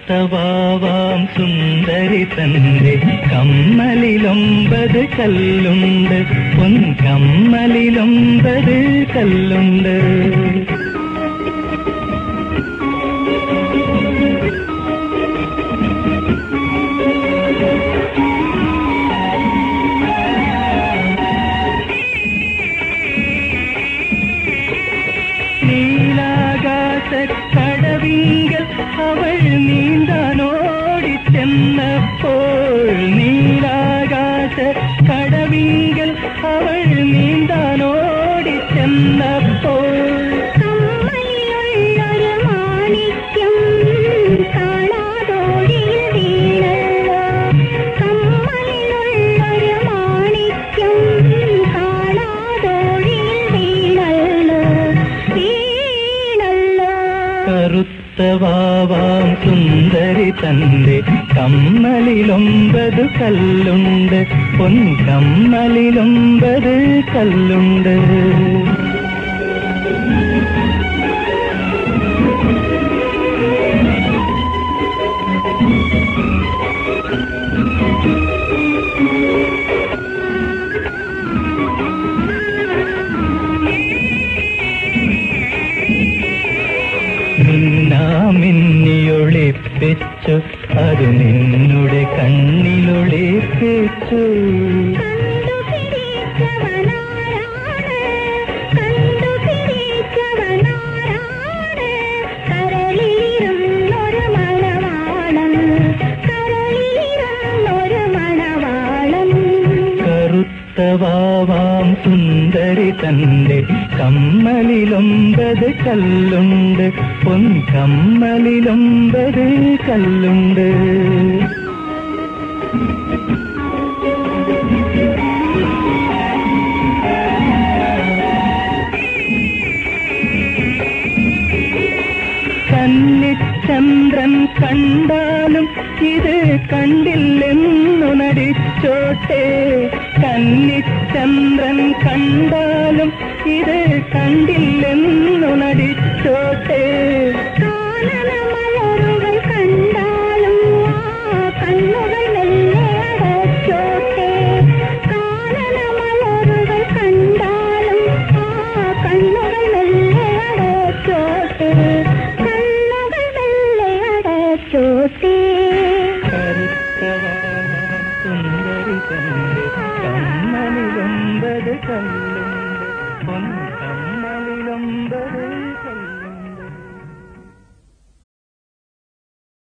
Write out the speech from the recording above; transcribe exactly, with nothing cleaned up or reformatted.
കറുത്തവാവാം സുന്ദരി തന്റെ കമ്മലിലൊമ്പത് കല്ലുണ്ട്, പൊൻകമ്മലിലൊമ്പത് കല്ലുണ്ട്. നീലാകാശക്കടവിങ്കൽ അവൾ നീന്താനോടിച്ചെന്നപ്പോൾ, നീലാകാശക്കടവിങ്കൽ അവൾ നീന്താനോടിച്ചെന്നപ്പോൾ കമ്മലിലുള്ളൊരു മാണിക്യം കാണാതോടിയിൽ വീണല്ലോ, കമ്മലിലുള്ളൊരു മാണിക്യം കാണാതോടിയിൽ വീണല്ലോ, വീണല്ലോ. കറുത്തവാവാം സുന്ദരി തന്റെ കമ്മലിലൊമ്പത് കല്ലുണ്ട്, പൊൻകമ്മലിലൊമ്പത് കല്ലുണ്ട്. മിന്നിയൊളിപ്പിച്ചു അത് നിന്നുടെ കണ്ണിലൊളിപ്പിച്ചു. കണ്ടുപിടിച്ചവനാരാണ്, കണ്ടുപിടിച്ചവനാരാണ്, കരളിലിരുന്നൊരു മണവാളൻ, കരളിലിരുന്നൊരു മണവാളൻ. കറുത്തവാവാം സുന്ദരി തന്റെ കമ്മലിലൊമ്പത് കല്ലുണ്ട്, പൊൻകമ്മലിലൊമ്പത് കല്ലുണ്ട്. കന്നിച്ചന്ദ്രൻ കണ്ടാലും ഇത് കണ്ടില്ലെന്നു നടിച്ചോട്ടെ, കന്നിച്ചന്ദ്രൻ കണ്ടാലും ഇത് കണ്ടില്ലെന്നു നടിച്ചോട്ടെ. കാനനമലരുകൾ കണ്ടാലും ആ കണ്ണുകൾ മെല്ലെ അടച്ചോട്ടെ, കാനനമലരുകൾ കണ്ടാലും ആ കണ്ണുകൾ മെല്ലെ അടച്ചോട്ടെ, കണ്ണുകൾ മെല്ലെ അടച്ചോട്ടെ. കറുത്തവാവാം സുന്ദരി തന്റെ കമ്മലിലൊമ്പത് കല്ലുണ്ട്, പൊൻകമ്മലിലൊമ്പത് കല്ലുണ്ട്.